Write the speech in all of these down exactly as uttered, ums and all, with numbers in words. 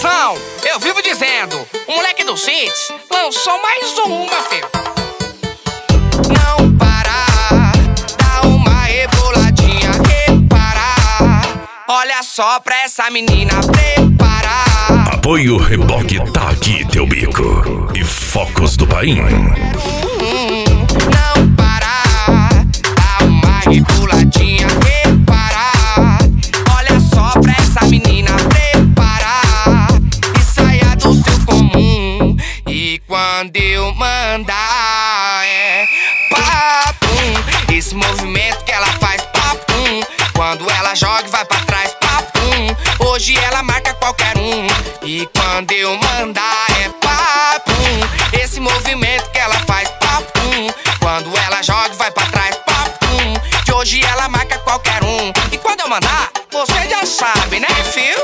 Tiozão, eu vivo dizendo, o moleque do Cits lançou mais uma, filho. Não parar, dá uma reboladinha, reparar. Olha só pra essa menina preparar. Apoio Reboque, tá aqui teu bico. E Focos do Paim. Não parar, dá uma reboladinha, reparar. Olha só pra essa menina preparar e saia do seu comum. E quando eu mandar é papum, esse movimento que ela faz papum. Quando ela joga e vai pra trás papum, hoje ela marca qualquer um. E quando eu mandar é papum, esse movimento que ela faz papum. Quando ela joga e vai pra trás papum, de hoje ela marca qualquer um. E quando eu mandar, você já sabe, né, fio?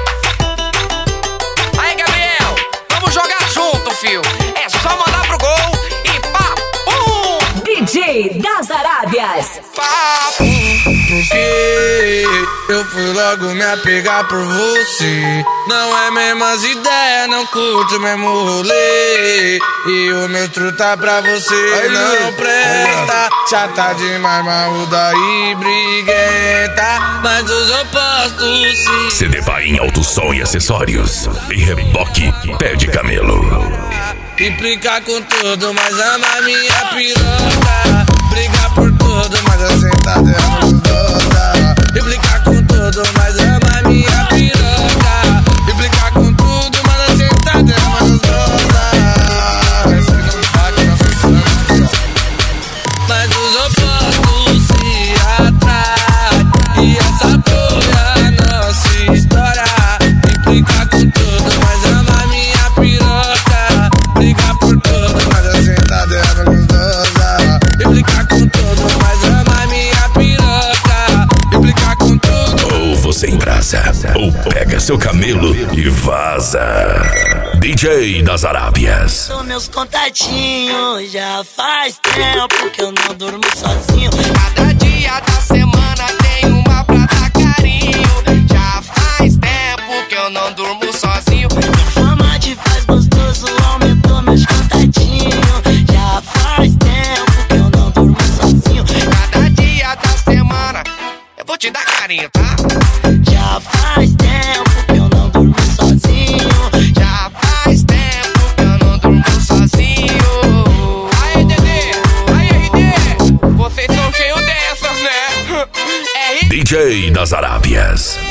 Aí, Gabriel, vamos jogar junto, fio. É só mandar pro gol e papum. D J das Arábias. Papum. Porque eu fui logo me apegar por você. Não é mesmas ideias, não curto o mesmo rolê. E o meu truta pra você aí, não presta. Chata demais, maluda e briguenta, mas os opostos sim. C D Paim Alto Som e Acessórios. E Reboque Pé de Camelo. Implicar com tudo, mas ama minha piroca. Brigar por tudo, mas a sentada é gostosa. Implicar com tudo, mas ama minha piroca. Implicar com tudo, mas a sentada é gostosa. Essa não bate na função. Mas os opostos se atraem. E essa porra não se estoura. Implicar com tudo, mas ama minha piroca. Brigar por tudo, mas a sentada é gostosa. Implicar com tudo, mas ama minha piroca. Implicar com tudo. Ou você embrasa, ou pega seu camelo e vaza. D J das Arábias. São meus contatinhos, já faz tempo que eu não durmo sozinho. Cada dia da semana tem uma pra dar carinho. Já faz tempo que eu não durmo sozinho. Minha fama de faz gostoso aumentou meus contatinhos. Já faz tempo que eu não durmo sozinho. Cada dia da semana eu vou te dar carinho, tá? Já faz tempo que eu não durmo sozinho. Já faz tempo que eu não durmo sozinho. Aí, Dedê, aí, R D, vocês são cheios dessas, né? R D D J das Arábias.